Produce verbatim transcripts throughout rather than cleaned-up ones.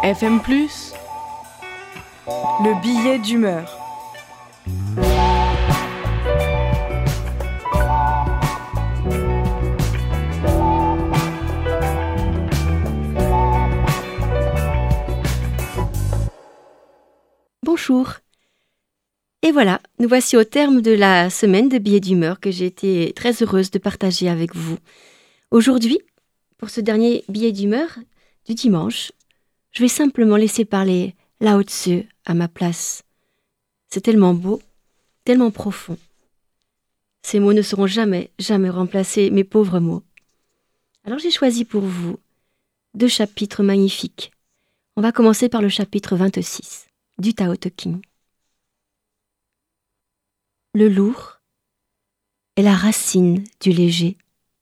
F M plus, le billet d'humeur. Bonjour. Et voilà, nous voici au terme de la semaine de billets d'humeur que j'ai été très heureuse de partager avec vous. Aujourd'hui, pour ce dernier billet d'humeur du dimanche, je vais simplement laisser parler Lao Tzu à ma place. C'est tellement beau, tellement profond. Ces mots ne seront jamais, jamais remplacer mes pauvres mots. Alors j'ai choisi pour vous deux chapitres magnifiques. On va commencer par le chapitre vingt-six du Tao Te Ching. Le lourd est la racine du léger.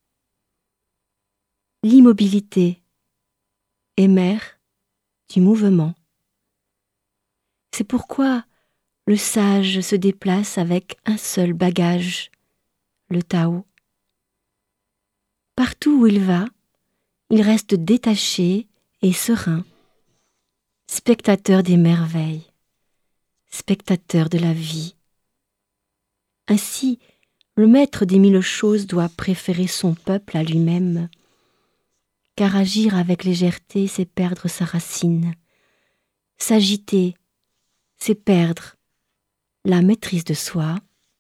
L'immobilité est mère du mouvement. C'est pourquoi le sage se déplace avec un seul bagage, le Tao. Partout où il va, il reste détaché et serein, spectateur des merveilles, spectateur de la vie. Ainsi, le maître des mille choses doit préférer son peuple à lui-même, car agir avec légèreté, c'est perdre sa racine. S'agiter, c'est perdre la maîtrise de soi.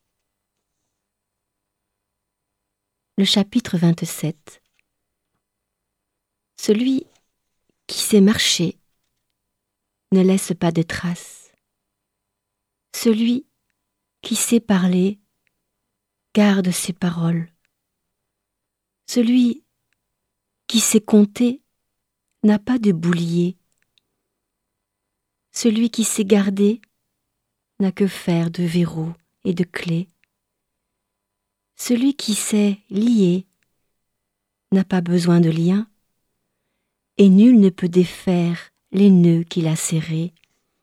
Le chapitre vingt-sept. Celui qui sait marcher ne laisse pas de traces. Celui qui sait parler garde ses paroles. Celui qui sait compter n'a pas de boulier. Celui qui sait garder n'a que faire de verrous et de clés. Celui qui sait lier n'a pas besoin de liens, et nul ne peut défaire les nœuds qu'il a serrés.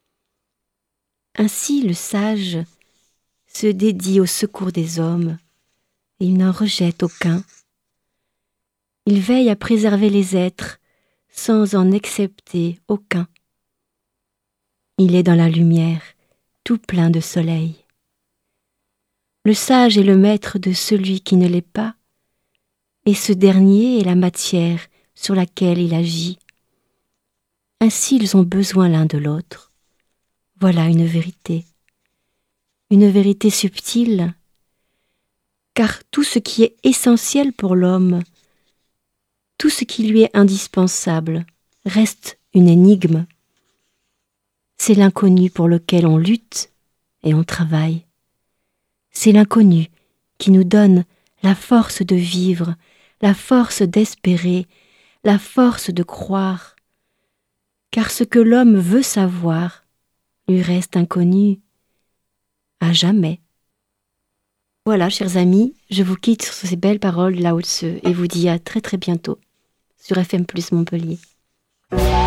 Ainsi le sage se dédie au secours des hommes, et il n'en rejette aucun. Il veille à préserver les êtres sans en accepter aucun. Il est dans la lumière, tout plein de soleil. Le sage est le maître de celui qui ne l'est pas, et ce dernier est la matière sur laquelle il agit. Ainsi ils ont besoin l'un de l'autre. Voilà une vérité. Une vérité subtile, car tout ce qui est essentiel pour l'homme, tout ce qui lui est indispensable, reste une énigme. C'est l'inconnu pour lequel on lutte et on travaille. C'est l'inconnu qui nous donne la force de vivre, la force d'espérer, la force de croire. Car ce que l'homme veut savoir lui reste inconnu à jamais. Voilà, chers amis, je vous quitte sur ces belles paroles de Lao Tzu et vous dis à très très bientôt sur F M plus Montpellier.